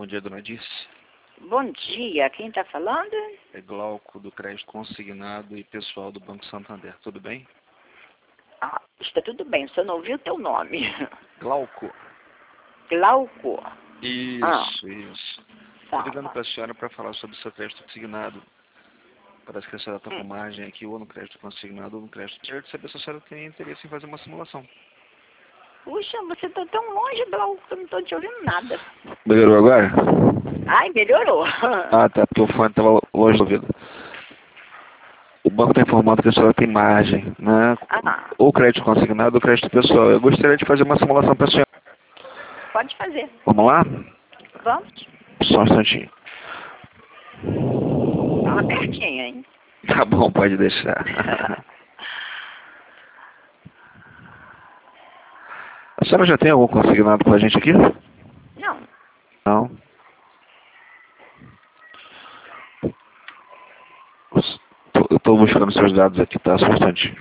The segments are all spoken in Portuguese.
Bom dia, dona Dirce. Bom dia, quem está falando? É Glauco, do crédito consignado e pessoal do Banco Santander. Tudo bem? Ah, está tudo bem, só não ouvi o teu nome. Glauco. Glauco. Isso, isso. Estou ligando Fala. para a senhora para falar sobre o seu crédito consignado. Parece que a senhora está com margem aqui, ou no crédito consignado, ou no crédito. Quero saber se a senhora tem interesse em fazer uma simulação. Puxa, você está tão longe, Glauco, que eu não estou te ouvindo nada. Melhorou agora? Ai, melhorou. Ah, tá, porque o fone estava longe do ouvido. O banco está informando que a senhora tem margem, né? Ah, Ou crédito consignado ou crédito pessoal. Eu gostaria de fazer uma simulação para a senhora. pode fazer. Vamos lá? Vamos. Só um instantinho. Fala pertinho, hein? Tá bom, pode deixar. A senhora já tem algum consignado com a gente aqui? Não. Não. Eu estou buscando seus dados aqui, tá? Só um instantinho.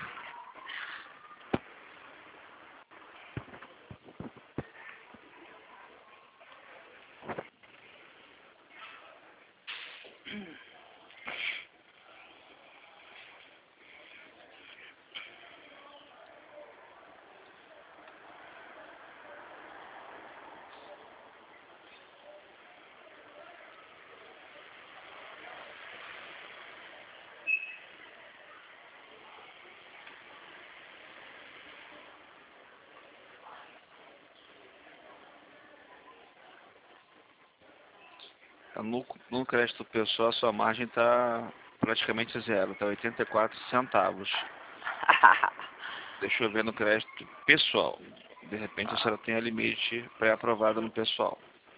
No crédito pessoal, a sua margem está praticamente zero, está 84 centavos. Deixa eu ver no crédito pessoal. De repente a senhora tem a limite pré-aprovada no pessoal.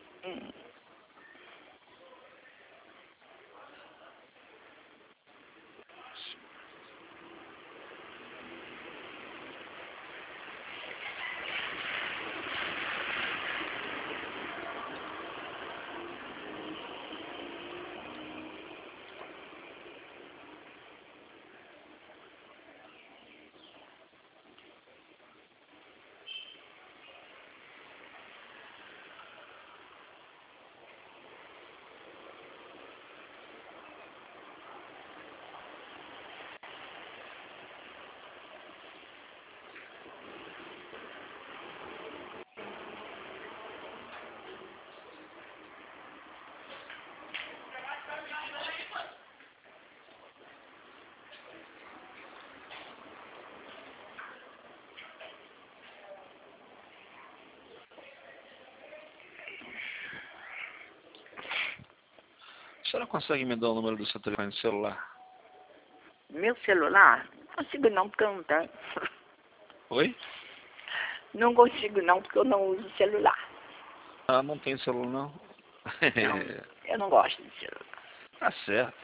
A senhora consegue me dar o número do seu telefone celular? Meu celular? Não consigo não, porque eu não tenho. Oi? Não consigo não, porque eu não uso celular. Ah, não tem celular não? Não, eu não gosto de celular. Tá certo.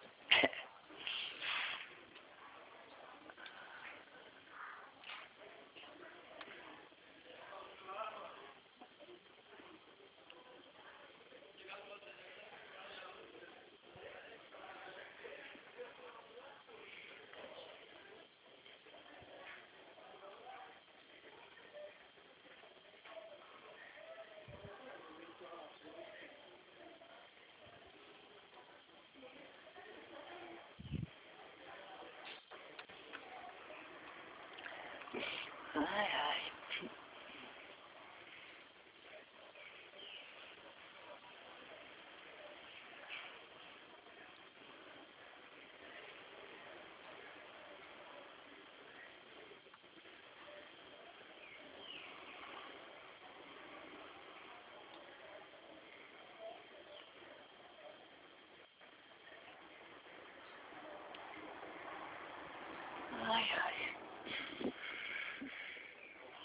Ai, ai. Ai, ai.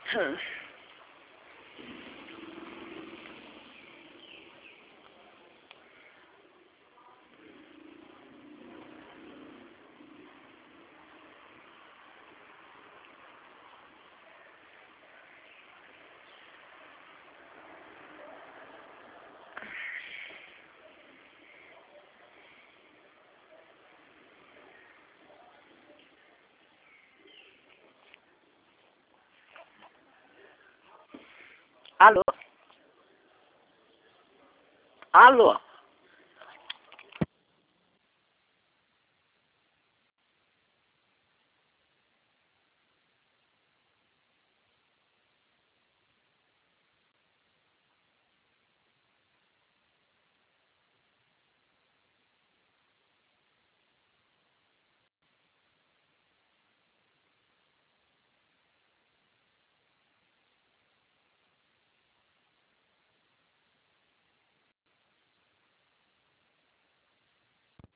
Alô? Alô?